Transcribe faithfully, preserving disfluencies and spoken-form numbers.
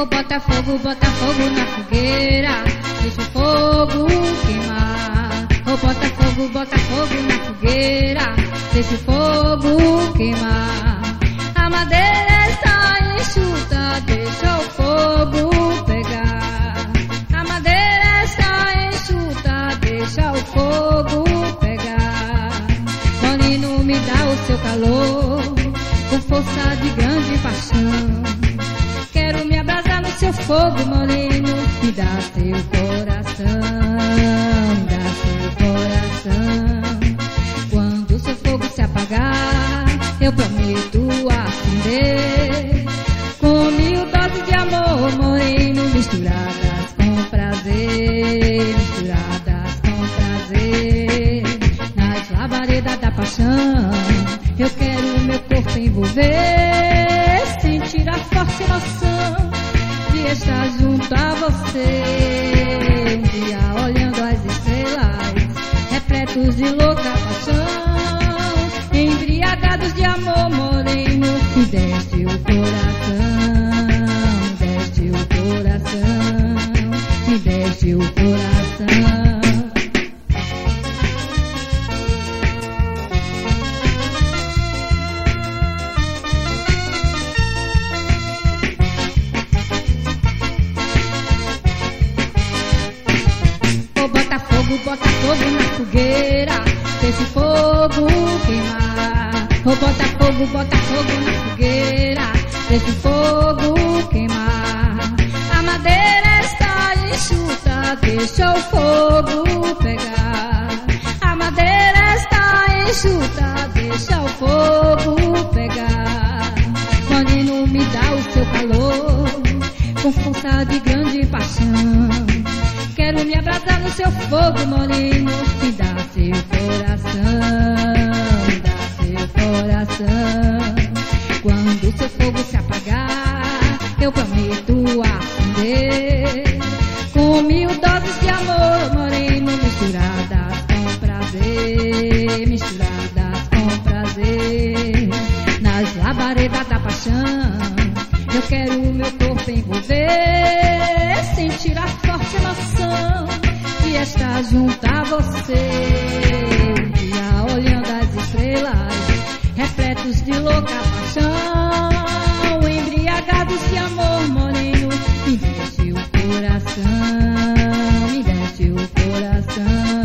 Oh, bota fogo, bota fogo na fogueira, deixa o fogo queimar. Oh, bota fogo, bota fogo na fogueira, deixa o fogo queimar. A madeira está enxuta, deixa o fogo pegar. A madeira está enxuta, deixa o fogo pegar. Moreno, me dá o seu calor, com força de grande paixão. Quero me abrasar no seu fogo, moreno, me dá seu coração, me dá seu coração. Quando seu fogo se apagar, eu prometo acender com mil doses de amor, moreno, misturadas com prazer, misturadas com prazer. Nas labaredas da paixão, eu quero meu corpo envolver, sentir a forte emoção de estar junto a você. Um dia olhando as estrelas, repletos de louca paixão, embriagados de amor, moreno, me deste o coração, me deste o coração, me deste o coração. Bota fogo, bota fogo na fogueira, deixa o fogo queimar. Oh, bota fogo, bota fogo na fogueira, deixa o fogo queimar. A madeira está enxuta, deixa o fogo pegar. A madeira está enxuta, deixa o fogo pegar. Moreno, me dá o seu calor, com força de grande paixão. Quero me abraçar no seu fogo, moreno, me dá seu coração, me dá seu coração. Quando seu fogo se apagar, eu prometo acender com mil doses de amor, moreno, misturadas com prazer, misturadas com prazer. Nas labaredas da paixão, eu quero meu corpo envolver, sentir a forte emoção de estar junto a você. Um dia olhando as estrelas, repletos de louca paixão, embriagados de amor, moreno, me deste o coração, me deste o coração.